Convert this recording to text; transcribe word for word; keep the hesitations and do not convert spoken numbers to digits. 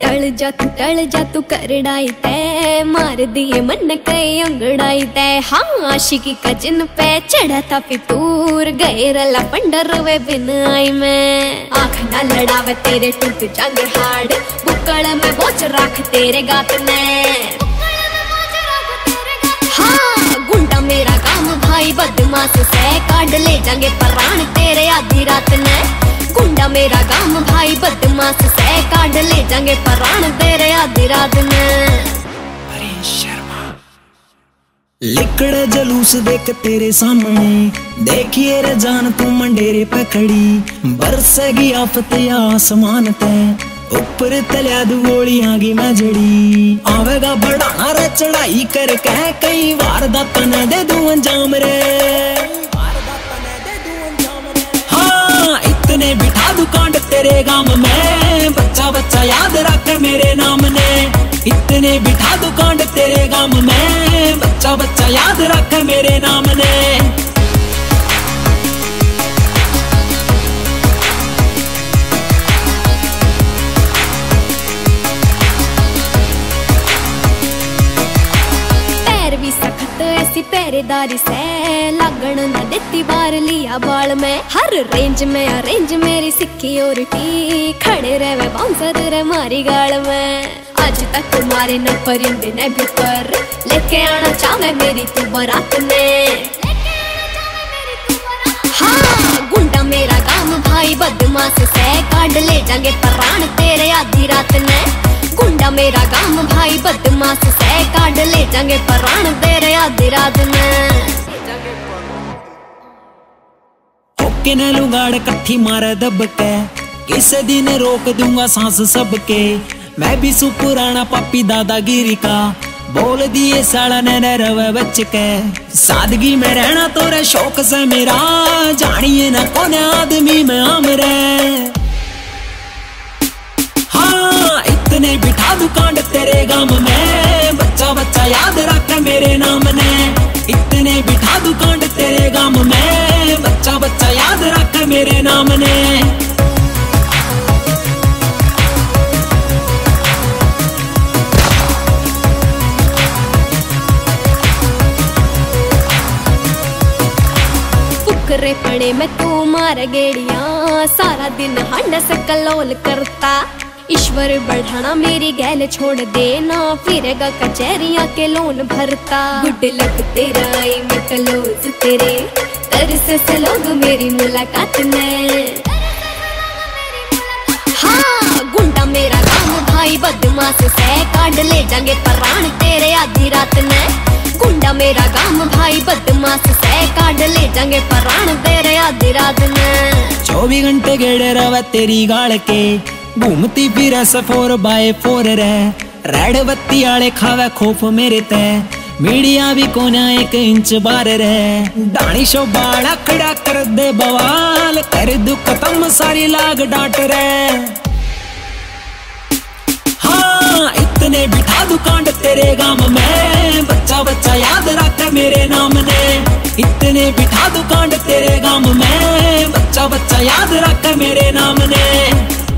टल जा तू टल जा तू करड़ाई तै मार दिए मन कई अंगड़ाई तै। हाँ आशिकी का जिन पे चढ़ा था फितूर गए रला पंडर वे बिन आई मैं। आँख ना लड़ावे तेरे टूट जांगे हाड़ बुक्कड़ में बोझ रख तेरे गात ने। हाँ गुंडा मेरा काम भाई बदमाश से काट ले जाएंगे प्राण तेरे आधी रात ने। गुंडा मेरा काम भाई बदमाश से काट ले जाएंगे प्राण तेरे आधी रात ने। लिकड़े जलूस देख तेरे सामने देखिए रे जान तू मंडेरे पे खड़ी बरसेगी आफत आसमान ते ऊपर तलिया दू गोली आगी मैं जड़ी आवेगा बढ़ाना रे चढ़ाई कर कह कई वार दातन दे दू अंजाम रे। हाँ इतने बिठा दू कांड तेरे गांव में बच्चा बच्चा याद रख मेरे नाम ने। इतने बिठा दू कांड तेरे गांव में बच्चा बच्चा याद रख मेरे नाम ने। ऐसी पहरेदारी से लागण न देती बार लिया बाल में। हर रेंज में अरेंज मेरी सिक्योरिटी खड़े रहे बाउंसर रे मारी गाल में। आज तक तुम्हारे न परिंदे ने भी पर लेके आना चाहे मेरी तू बारात ने। हाँ गुंडा मेरा काम भाई बदमाश से काट ले जाएंगे प्राण तेरे आधी रात ने। गुंडा मेरा काम भाई बदमाश से काट ले जाएंगे प्राण तेरे आधी रात में। होके न लुगाड़ कट्ठी मारे दब के किसे दिन रोक दूंगा सांस सबके। मैं भी सु पुराना पापी दादागिरी का बोल दिए साला ने रवे बच के। सादगी में रहना तोरे शौक से मेरा जानिए न कौन आदमी में हमरे। हाँ इतने बिठा दू कांड तेरे गांव में बच्चा बच्चा याद रख मेरे नाम ने। इतने बिठा दू कांड तेरे गांव में बच्चा बच्चा याद रख मेरे नाम ने। फुकरे पड़े में तू मार गेड़िया सारा दिन हंड से कलोल करता। ईश्वर बढ़ाना मेरी गैल छोड़ देना फिरेगा कचहरिया के लोन भरता। गुड लक तेरा आई मैं कलोज तेरे तरस से लोग मेरी मुलाकात ने। हाँ गुंडा मेरा काम भाई बदमाश से काट ले जाएंगे प्राण तेरे आधी रात ने। गुंडा मेरा काम भाई बदमाश से काट ले जाएंगे प्राण तेरे आधी रात ने। चौबीस घंटे गेड़े रवे तेरी गाड़ के घूमती फिर फोर बाय फोर रे रेड बत्ती आले खावे खोफ मेरे ते मीडिया भी कोना एक इंच बार रे। डाणी शो बाड़ा खड़ा कर दे बवाल कर दू खत्म सारी लाग डांट रे। हाँ इतने बिठा दू कांड तेरे गांव में बच्चा बच्चा याद रख मेरे नाम ने। इतने बिठा दू कांड तेरे गांव में बच्चा बच्चा याद रख मेरे नाम ने।